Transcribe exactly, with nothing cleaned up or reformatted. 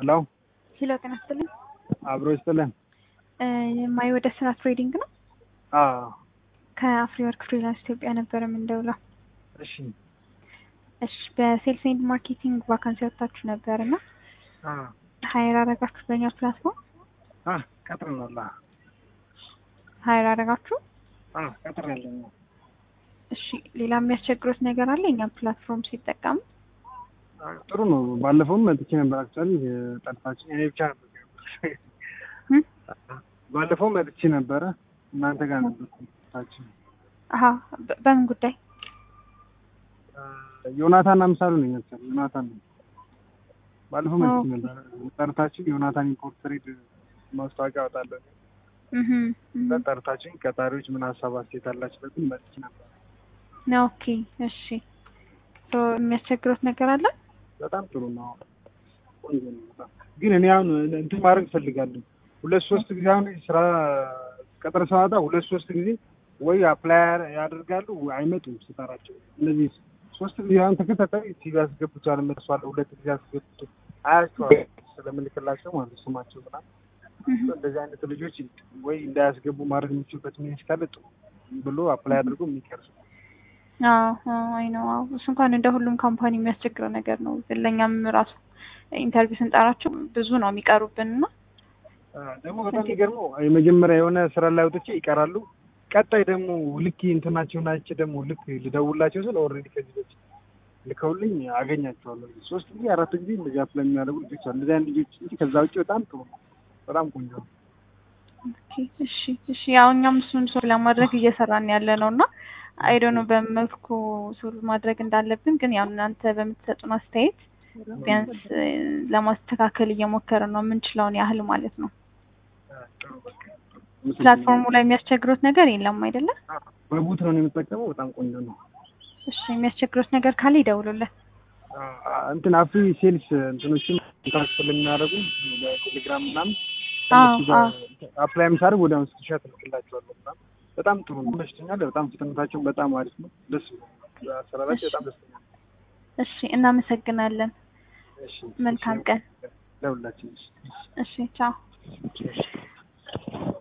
Hello? Hello, can I speak? አብሮ ይስጥልን። ማይ ወደ ስራ ትሬዲንግ ነው። አዎ ከአፍሪወርክ ፍሪላንስ ኢትዮጵያ ነበር የምንደውለው። እሺ እሺ በሴልስ ኤንድ ማርኬቲንግ ቫካንሲ ወጣችሁ ነበርና አ ሃይር አረጋችሁ በእኛ ፕላትፎርም? አ ቀጥረናል። ሃይር አረጋችሁ? አ ቀጥረናል። እሺ ሌላ የሚያስቸግሩት ነገር አለ እኛ ፕላትፎርም ሲጠቀሙ? ጥሩ ነው። ባለፈውም መጥቼ ነበር አክቹአሊ ጠርታችሁ እኔ ብቻ ነበር ባለፈው መጥቼ ነበር እናንተ ጋር ነበር ታችሁ። አሃ በምን ጉዳይ? ዮናታን አምሳሉ ነኝ አክቹአሊ ዮናታን ባለፈው መጥቼ ነበር ጠርታችሁ ዮናታን ኢምፖርት ትሬድ ማስታወቂያ አወጣለሁ እህ እህ ጠርታችሁ ቀጣሪዎች ምን ሀሳብ አስተያየት አላችሁ በሚል መጥቼ ነበር። ኦኬ እሺ ሶ የሚያስቸግሩት ነገር አለ? በጣም ጥሩ ነው። ግን እኔ አሁን እንትን ማድረግ ፈልጋለሁ። ሁለት ሶስት ጊዜ አሁን ስራ ቀጠሮ ሰዓታ ሁለት ሶስት ጊዜ ወይ አፕላይ ያደርጋሉ አይመጡም ስታራቸው። እነዚህ ሶስት ጊዜ አሁን ተከታታይ ሲቪ አስገብቷል መጥቷል ሁለት ጊዜ አስገብቶ አያቸዋል ስለምልክላቸው ማለት ስማቸው ምናምን እንደዚህ አይነት ልጆች ወይ እንዳያስገቡ ማድረግ የሚችሉበት ምክንያት ካለ ጥሩ ብሎ አፕላይ አድርጎ የሚቀርሱ አዎ አይ ነው አዎ እሱ እንኳን እንደ ሁሉም ካምፓኒ የሚያስቸግረው ነገር ነው። ለኛም ራሱ ኢንተርቪው ስንጠራቸው ብዙ ነው የሚቀሩብንና ደግሞ በጣም የሚገርመው የመጀመሪያ የሆነ ስራ ላይ ወጥቼ ይቀራሉ። ቀጣይ ደግሞ ልክ እንትናቸውን አይቼ ደግሞ ልክ ልደውላቸው ስለ ኦልሬዲ ከዚህ በፊት ልከውልኝ አገኛቸዋለሁ። ሶስት ጊዜ አራት ጊዜ እንደዚህ አፕላይ የሚያደርጉ ልጆች አሉ። እንደዚህ አይነት ልጆች እንጂ ከዛ ውጪ በጣም ጥሩ ነው። በጣም ቆንጆ ነው። ኦኬ እሺ እሺ ያው እኛም እሱን ሶልቭ ለማድረግ እየሰራን ያለ ነውና አይ ዶንት ኖ በመልኩ ሶልቭ ማድረግ እንዳለብን ግን ያው እናንተ በምትሰጡን አስተያየት ቢያንስ ለማስተካከል እየሞከርን ነው የምንችለውን ያህል ማለት ነው። ፕላትፎርሙ ላይ የሚያስቸግሩት ነገር የለም አይደለ? በቡት ነው የምጠቀመው በጣም ቆንጆ ነው። እሺ የሚያስቸግሩት ነገር ካለ ይደውሉልን። እንትን አፍሪ ሴልስ እንትኖችን ኮንታክት ስለሚያደርጉ በቴሌግራም ምናምን አፕላይ የምታደርግ ወደ አሁን ስክሪንሾት ልክላቸዋለሁ እና በጣም ጥሩ ነው። መሽተኛል በጣም ፍጥነታቸው በጣም አሪፍ ነው። ደስ ይላል። አሰራራቸው በጣም ደስ ይላል። እሺ እናመሰግናለን። እሺ መልካም ቀን ለሁላችንም። እሺ ቻው።